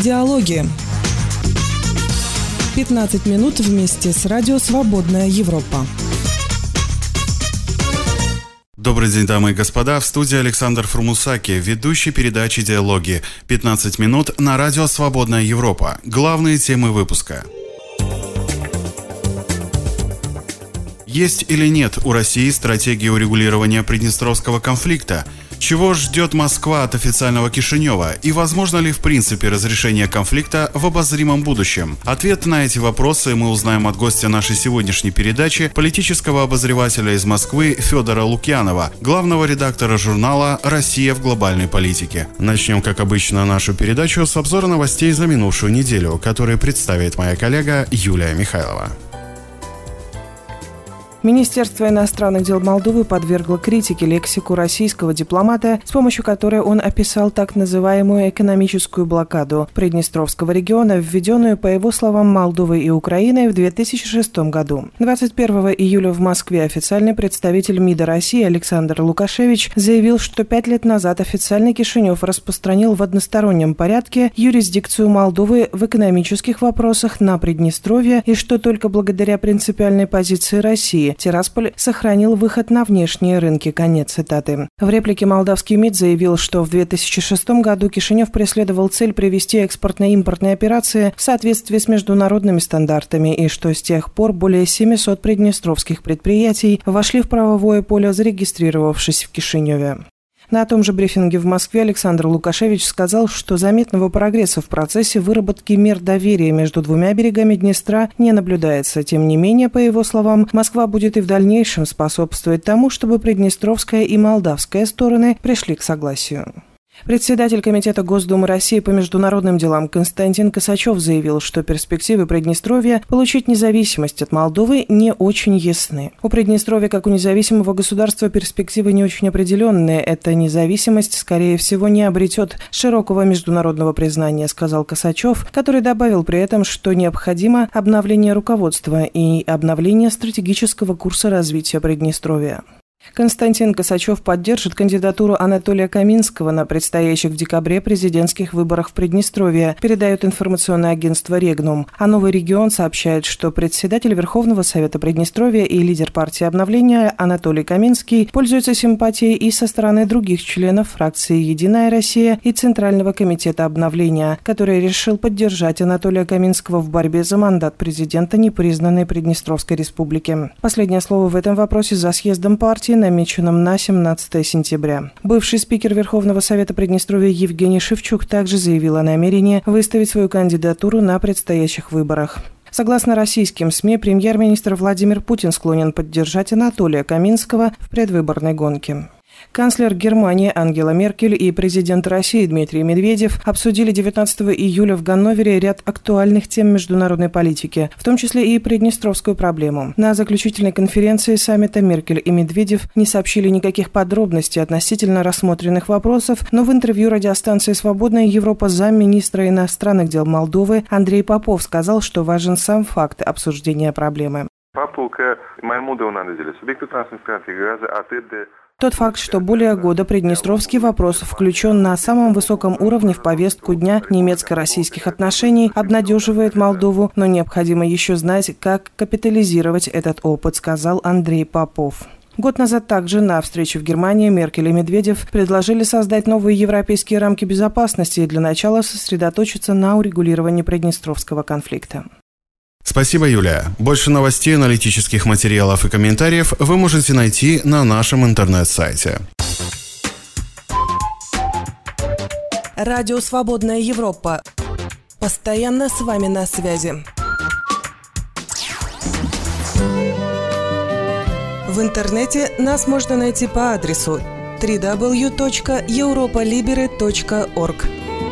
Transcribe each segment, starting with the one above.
Диалоги. 15 минут вместе с радио «Свободная Европа». Добрый день, дамы и господа. В студии Александр Фурмусаки, ведущий передачи «Диалоги». 15 минут на радио «Свободная Европа». Главные темы выпуска. Есть или нет у России стратегии урегулирования приднестровского конфликта? Чего ждет Москва от официального Кишинева? И возможно ли в принципе разрешение конфликта в обозримом будущем? Ответ на эти вопросы мы узнаем от гостя нашей сегодняшней передачи, политического обозревателя из Москвы Федора Лукьянова, главного редактора журнала «Россия в глобальной политике». Начнем, как обычно, нашу передачу с обзора новостей за минувшую неделю, которые представит моя коллега Юлия Михайлова. Министерство иностранных дел Молдовы подвергло критике лексику российского дипломата, с помощью которой он описал так называемую экономическую блокаду Приднестровского региона, введенную, по его словам, Молдовой и Украиной в 2006 году. 21 июля в Москве официальный представитель МИДа России Александр Лукашевич заявил, что 5 лет назад официальный Кишинев распространил в одностороннем порядке юрисдикцию Молдовы в экономических вопросах на Приднестровье и что только благодаря принципиальной позиции России Тирасполь сохранил выход на внешние рынки. Конец цитаты. В реплике молдавский МИД заявил, что в 2006 году Кишинев преследовал цель привести экспортно-импортные операции в соответствии с международными стандартами и что с тех пор более 700 приднестровских предприятий вошли в правовое поле, зарегистрировавшись в Кишиневе. На том же брифинге в Москве Александр Лукашевич сказал, что заметного прогресса в процессе выработки мер доверия между двумя берегами Днестра не наблюдается. Тем не менее, по его словам, Москва будет и в дальнейшем способствовать тому, чтобы приднестровская и молдавская стороны пришли к согласию. Председатель Комитета Госдумы России по международным делам Константин Косачев заявил, что перспективы Приднестровья получить независимость от Молдовы не очень ясны. У Приднестровья, как у независимого государства, перспективы не очень определенные. Эта независимость, скорее всего, не обретет широкого международного признания, сказал Косачев, который добавил при этом, что необходимо обновление руководства и обновление стратегического курса развития Приднестровья. Константин Косачев поддержит кандидатуру Анатолия Каминского на предстоящих в декабре президентских выборах в Приднестровье, передает информационное агентство «Регнум». А «Новый регион» сообщает, что председатель Верховного Совета Приднестровья и лидер партии обновления Анатолий Каминский пользуется симпатией и со стороны других членов фракции «Единая Россия» и Центрального комитета обновления, который решил поддержать Анатолия Каминского в борьбе за мандат президента непризнанной Приднестровской республики. Последнее слово в этом вопросе за съездом партии, намеченном на 17 сентября. Бывший спикер Верховного Совета Приднестровья Евгений Шевчук также заявил о намерении выставить свою кандидатуру на предстоящих выборах. Согласно российским СМИ, премьер-министр Владимир Путин склонен поддержать Анатолия Каминского в предвыборной гонке. Канцлер Германии Ангела Меркель и президент России Дмитрий Медведев обсудили 19 июля в Ганновере ряд актуальных тем международной политики, в том числе и приднестровскую проблему. На заключительной конференции саммита Меркель и Медведев не сообщили никаких подробностей относительно рассмотренных вопросов, но в интервью радиостанции «Свободная Европа» замминистра иностранных дел Молдовы Андрей Попов сказал, что важен сам факт обсуждения проблемы. Тот факт, что более года приднестровский вопрос включен на самом высоком уровне в повестку дня немецко-российских отношений, обнадеживает Молдову, но необходимо еще знать, как капитализировать этот опыт, сказал Андрей Попов. Год назад также на встрече в Германии Меркель и Медведев предложили создать новые европейские рамки безопасности и для начала сосредоточиться на урегулировании приднестровского конфликта. Спасибо, Юлия. Больше новостей, аналитических материалов и комментариев вы можете найти на нашем интернет-сайте. Радио «Свободная Европа». Постоянно с вами на связи. В интернете нас можно найти по адресу www.europolibere.org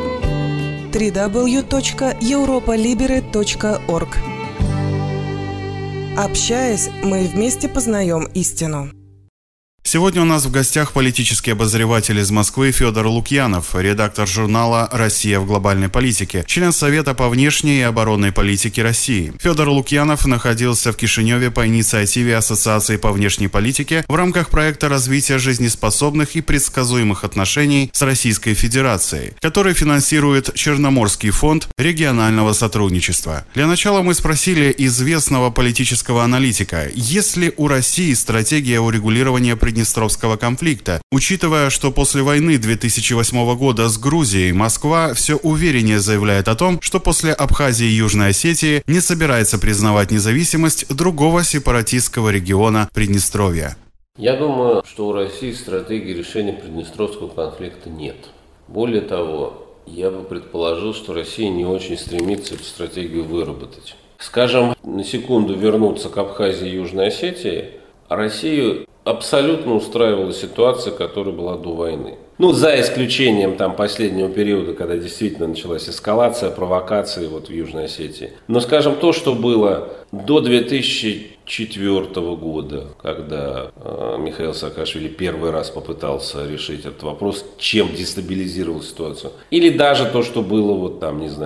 www.europolibere.org. Общаясь, мы вместе познаем истину. Сегодня у нас в гостях политический обозреватель из Москвы Федор Лукьянов, редактор журнала «Россия в глобальной политике», член Совета по внешней и оборонной политике России. Федор Лукьянов находился в Кишиневе по инициативе Ассоциации по внешней политике в рамках проекта развития жизнеспособных и предсказуемых отношений с Российской Федерацией, который финансирует Черноморский фонд регионального сотрудничества. Для начала мы спросили известного политического аналитика, есть ли у России стратегия урегулирования Приднестровского конфликта, учитывая, что после войны 2008 года с Грузией Москва все увереннее заявляет о том, что после Абхазии и Южной Осетии не собирается признавать независимость другого сепаратистского региона Приднестровья. Я думаю, что у России стратегии решения Приднестровского конфликта нет. Более того, я бы предположил, что Россия не очень стремится эту стратегию выработать. Скажем, на секунду вернуться к Абхазии и Южной Осетии, Россию абсолютно устраивала ситуация, которая была до войны. За исключением последнего периода, когда действительно началась эскалация, провокации в Южной Осетии. Но, скажем, то, что было до 2004 года, когда Михаил Саакашвили первый раз попытался решить этот вопрос, чем дестабилизировал ситуацию. Или даже то, что было в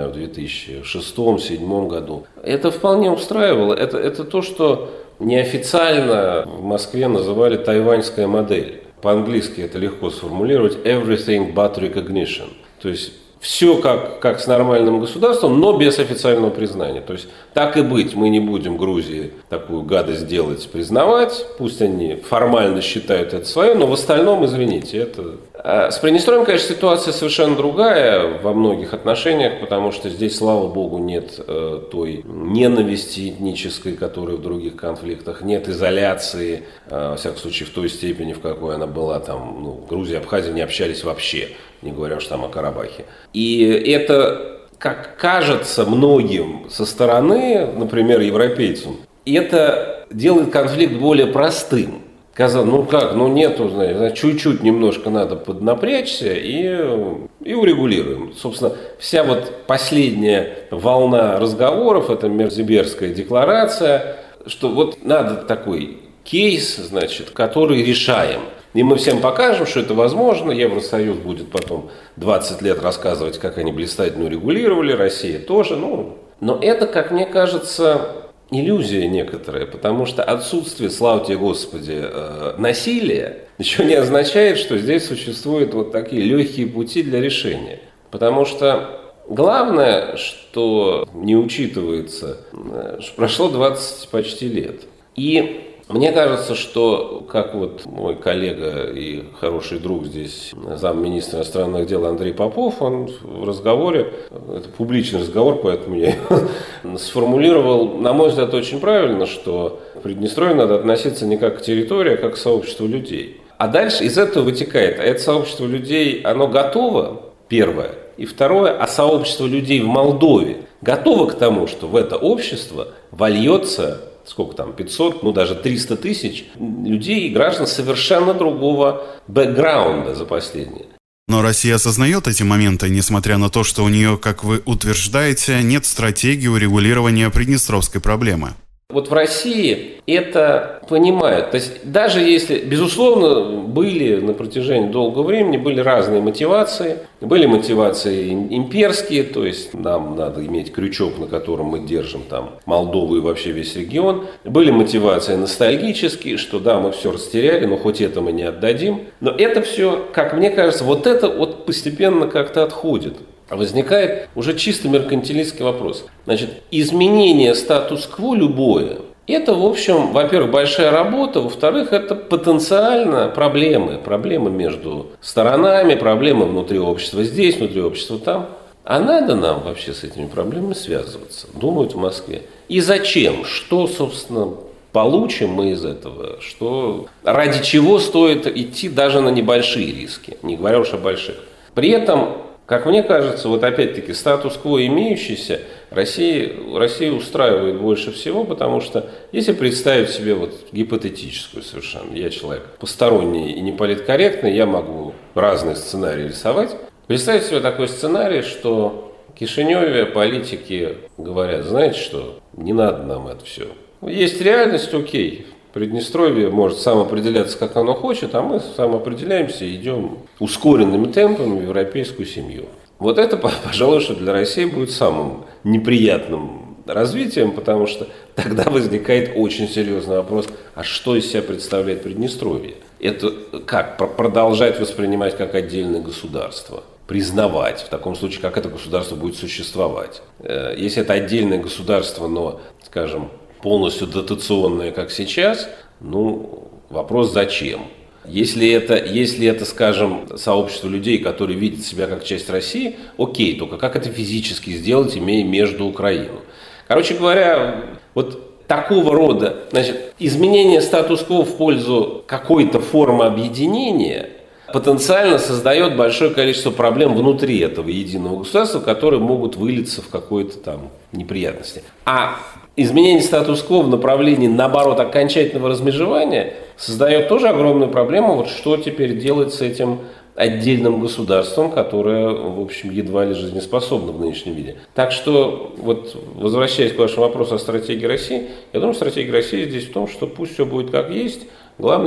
2006-2007 году. Это вполне устраивало. Это то, что неофициально в Москве называли тайваньская модель. По-английски это легко сформулировать everything but recognition. То есть все как с нормальным государством, но без официального признания. То есть так и быть, мы не будем Грузии такую гадость делать, признавать. Пусть они формально считают это свое, но в остальном, извините, это... С Приднестровьем, конечно, ситуация совершенно другая во многих отношениях, потому что здесь, слава богу, нет той ненависти этнической, которая в других конфликтах, нет изоляции, во всяком случае, в той степени, в какой она была Грузия и Абхазия не общались вообще, не говоря уж о Карабахе. И это, как кажется многим со стороны, например, европейцам, это делает конфликт более простым. Казалось, нету, чуть-чуть немножко надо поднапрячься и урегулируем. Собственно, вся последняя волна разговоров, это Мерзеберская декларация, что надо такой кейс, который решаем. И мы всем покажем, что это возможно. Евросоюз будет потом 20 лет рассказывать, как они блистательно урегулировали, Россия тоже. Но это, как мне кажется, иллюзия некоторая, потому что отсутствие, слава тебе Господи, насилия еще не означает, что здесь существуют такие легкие пути для решения. Потому что главное, что не учитывается, что прошло 20 почти лет. И мне кажется, что, как мой коллега и хороший друг здесь, замминистра иностранных дел Андрей Попов, он в разговоре, это публичный разговор, поэтому я сформулировал, на мой взгляд, очень правильно, что к Приднестровью надо относиться не как к территории, а как к сообществу людей. А дальше из этого вытекает, это сообщество людей, оно готово, первое, и второе, а сообщество людей в Молдове готово к тому, что в это общество вольется 500, даже 300 тысяч людей и граждан совершенно другого бэкграунда за последние. Но Россия осознает эти моменты, несмотря на то, что у нее, как вы утверждаете, нет стратегии урегулирования приднестровской проблемы. В России это понимают. То есть даже если, безусловно, были на протяжении долгого времени были разные мотивации. Были мотивации имперские, то есть нам надо иметь крючок, на котором мы держим Молдову и вообще весь регион. Были мотивации ностальгические, что да, мы все растеряли, но хоть это мы не отдадим. Но это все, как мне кажется, это постепенно как-то отходит. Возникает уже чисто меркантилистский вопрос. Изменение статус-кво любое, это, в общем, во-первых, большая работа, во-вторых, это потенциально проблемы между сторонами, проблемы внутри общества здесь, внутри общества там. А надо нам вообще с этими проблемами связываться, думают в Москве. И зачем? Что, собственно, получим мы из этого? Ради чего стоит идти даже на небольшие риски, не говоря уж о больших. При этом, как мне кажется, опять-таки статус-кво имеющийся Россию устраивает больше всего, потому что если представить себе гипотетическую совершенно, я человек посторонний и не политкорректный, я могу разные сценарии рисовать. Представить себе такой сценарий, что в Кишиневе политики говорят, знаете что, не надо нам это все. Есть реальность, окей, Приднестровье может самоопределяться, как оно хочет, а мы самоопределяемся и идем ускоренными темпами в европейскую семью. Вот это, пожалуй, что для России будет самым неприятным развитием, потому что тогда возникает очень серьезный вопрос, а что из себя представляет Приднестровье? Это как? Продолжать воспринимать как отдельное государство? Признавать в таком случае, как это государство будет существовать? Если это отдельное государство, но, скажем, полностью дотационное, как сейчас, вопрос зачем? Если это, скажем, сообщество людей, которые видят себя как часть России, окей, только как это физически сделать, имея между Украину? Короче говоря, вот такого рода, изменение статус-кво в пользу какой-то формы объединения потенциально создает большое количество проблем внутри этого единого государства, которые могут вылиться в какие-то там неприятности. А изменение статус-кво в направлении, наоборот, окончательного размежевания создает тоже огромную проблему, вот что теперь делать с этим отдельным государством, которое, в общем, едва ли жизнеспособно в нынешнем виде. Так что, вот, возвращаясь к вашему вопросу о стратегии России, я думаю, стратегия России здесь в том, что пусть все будет как есть, главное,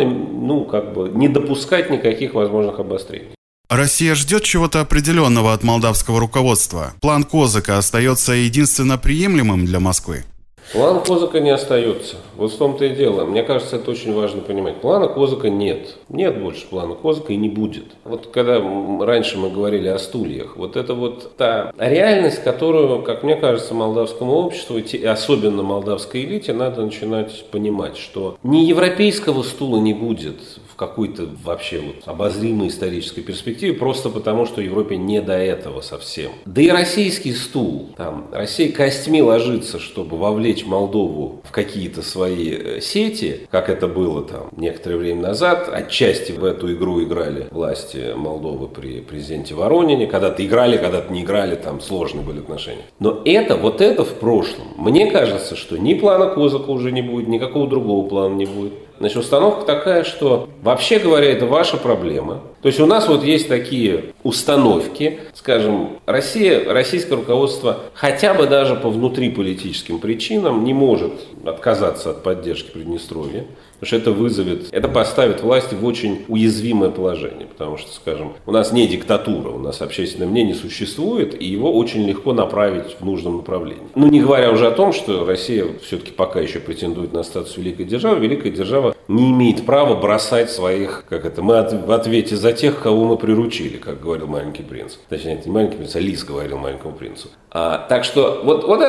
не допускать никаких возможных обострений. Россия ждет чего-то определенного от молдавского руководства. План Козака остается единственно приемлемым для Москвы? План Козака не остается. Вот в том-то и дело. Мне кажется, это очень важно понимать. Плана Козака нет. Нет больше плана Козака и не будет. Вот когда раньше мы говорили о стульях, вот это вот та реальность, которую, как мне кажется, молдавскому обществу, и особенно молдавской элите, надо начинать понимать, что ни европейского стула не будет в какой-то вообще обозримой исторической перспективе, просто потому, что Европе не до этого совсем. Да и российский стул, Россия костьми ложится, чтобы вовлечь Молдову в какие-то свои сети, как это было некоторое время назад. Отчасти в эту игру играли власти Молдовы при президенте Воронине. Когда-то играли, когда-то не играли, сложные были отношения. Но это в прошлом. Мне кажется, что ни плана Козака уже не будет, никакого другого плана не будет. Установка такая, что, вообще говоря, это ваша проблема. То есть у нас есть такие установки, скажем, российское руководство хотя бы даже по внутриполитическим причинам не может отказаться от поддержки Приднестровья, потому что это поставит власти в очень уязвимое положение, потому что, скажем, у нас не диктатура, у нас общественное мнение существует, и его очень легко направить в нужном направлении. Не говоря уже о том, что Россия все-таки пока еще претендует на статус великой державы, великая держава не имеет права бросать своих, мы в ответе за тех, кого мы приручили, как говорил маленький принц. Точнее, это не маленький принц, а Лис говорил маленькому принцу. Так что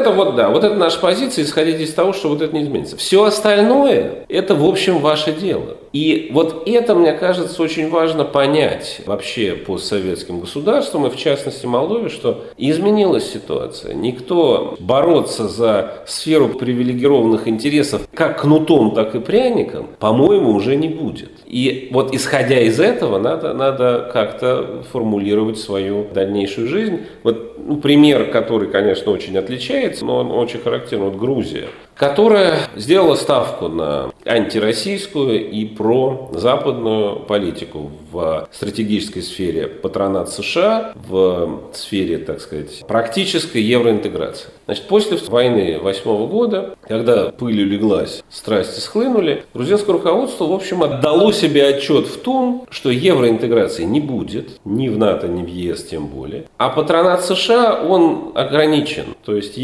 это наша позиция, исходить из того, что это не изменится. Все остальное, это, в общем, ваше дело. И это, мне кажется, очень важно понять вообще постсоветским государствам, и в частности Молдове, что изменилась ситуация. Никто бороться за сферу привилегированных интересов как кнутом, так и пряником, по-моему, уже не будет. И исходя из этого, надо как-то формулировать свою дальнейшую жизнь. Пример, который, конечно, очень отличается, но он очень характерен. Грузия, которая сделала ставку на антироссийскую и прозападную политику в стратегической сфере патронат США, в сфере, практической евроинтеграции. После войны 2008 года, когда пыль улеглась, страсти схлынули, грузинское руководство, в общем, отдало себе отчет в том, что евроинтеграции не будет, ни в НАТО, ни в ЕС тем более, а патронат США, он ограничен. То есть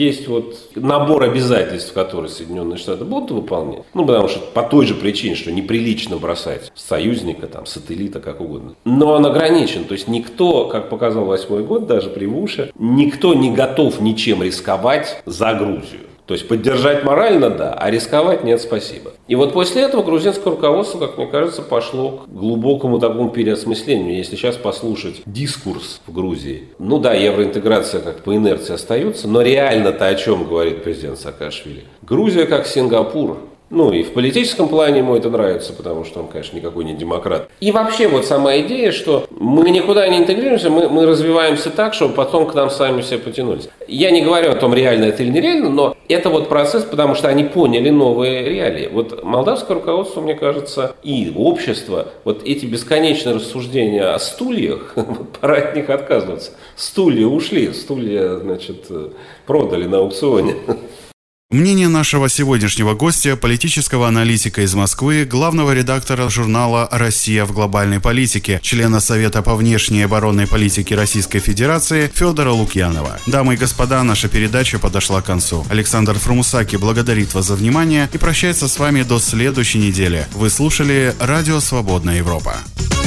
набор обязательств, которые Соединенные Штаты будут выполнять, потому что по той же причине, что неприлично бросать союзника, сателлита, как угодно. Но он ограничен. То есть никто, как показал 2008 год, даже при Буше, никто не готов ничем рисковать за Грузию. То есть поддержать морально, да, а рисковать нет, спасибо. И после этого грузинское руководство, как мне кажется, пошло к глубокому такому переосмыслению. Если сейчас послушать дискурс в Грузии, евроинтеграция как по инерции остается, но реально-то о чем говорит президент Саакашвили? Грузия как Сингапур. И в политическом плане ему это нравится, потому что он, конечно, никакой не демократ. И вообще сама идея, что мы никуда не интегрируемся, мы развиваемся так, чтобы потом к нам сами все потянулись. Я не говорю о том, реально это или нереально, но это процесс, потому что они поняли новые реалии. Молдавское руководство, мне кажется, и общество, эти бесконечные рассуждения о стульях, пора от них отказываться. Стулья ушли, стулья, продали на аукционе. Мнение нашего сегодняшнего гостя, политического аналитика из Москвы, главного редактора журнала «Россия в глобальной политике», члена Совета по внешней и оборонной политике Российской Федерации Федора Лукьянова. Дамы и господа, наша передача подошла к концу. Александр Фрумусаки благодарит вас за внимание и прощается с вами до следующей недели. Вы слушали «Радио Свободная Европа».